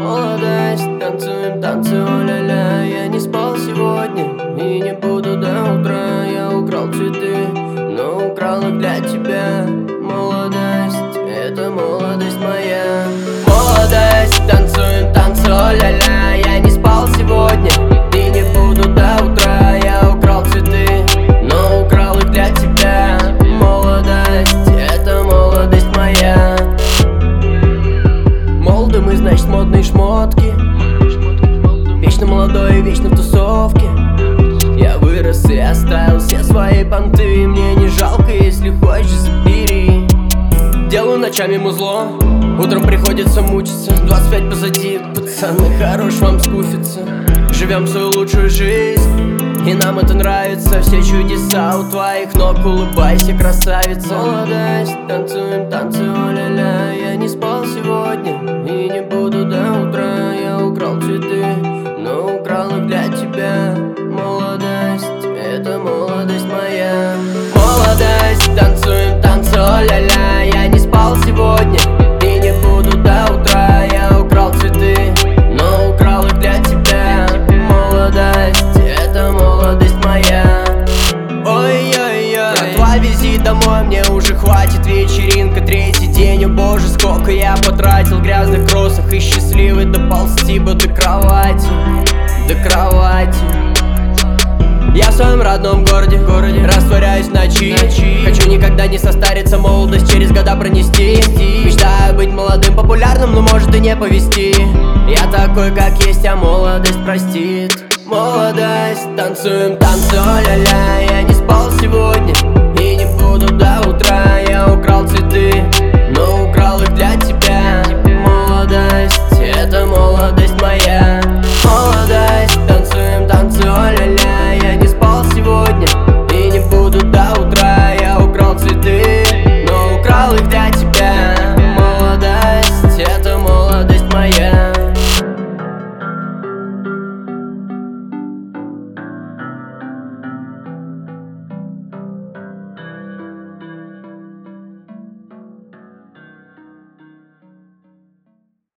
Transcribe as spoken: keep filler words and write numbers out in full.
Молодость, танцуем танцы, о-ля-ля. Я не спал сегодня и не буду до утра. Я украл цветы, но украл их для тебя. Молодость, это молодость моя. Молодость, танцуем танцы, о-ля-ля. Я не спал сегодня и не буду до утра. Я украл цветы, но украл их для тебя. Молодость, это молодость моя. Молоды мы, значит, модные шмотки. Вечно молодой и вечно в тусовке. Я вырос и оставил все свои понты. Мне не жалко, если хочешь, забери. Делаю ночами музло, утром приходится мучиться. Двадцать пять позади, пацаны, хорош вам скуфиться. Живем свою лучшую жизнь, и нам это нравится. Все чудеса у твоих ног, улыбайся, красавица. Молодость, танцуем танцы, о-ля-ля. Я не спал сегодня и не буду до утра. Я украл цветы, но украл их для тебя. Молодость, это молодость моя. Молодость, танцуем танцы, о-ля-ля. Я не спал сегодня и не буду до утра. Я украл цветы, но украл их для тебя. Молодость, это молодость моя. Ой-ой-ой, братва, вези домой, мне уже хватит. Вечеринка, третий день, о боже, сколько я потратил в грязных кроссах. И счастливый доползти бы до кровати, до кровати. Я в своем родном городе, городе растворяюсь в ночи, ночи. Хочу никогда не состариться, молодость через года пронести. Мечтаю быть молодым, популярным, но может и не повезти. Я такой, как есть, а молодость простит. Молодость, танцуем танцы, о-ля-ля. Я не спал сегодня и не буду до утра. Я украл цветы,